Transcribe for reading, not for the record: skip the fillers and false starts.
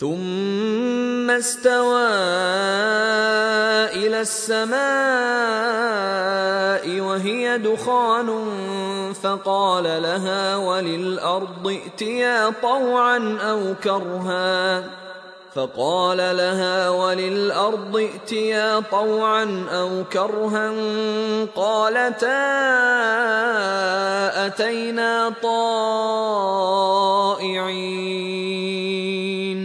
ثم استوى إلى السماء وهي دخان فقال لها وللأرض ائتيا طوعا أو كرها قالتا أتينا طائعين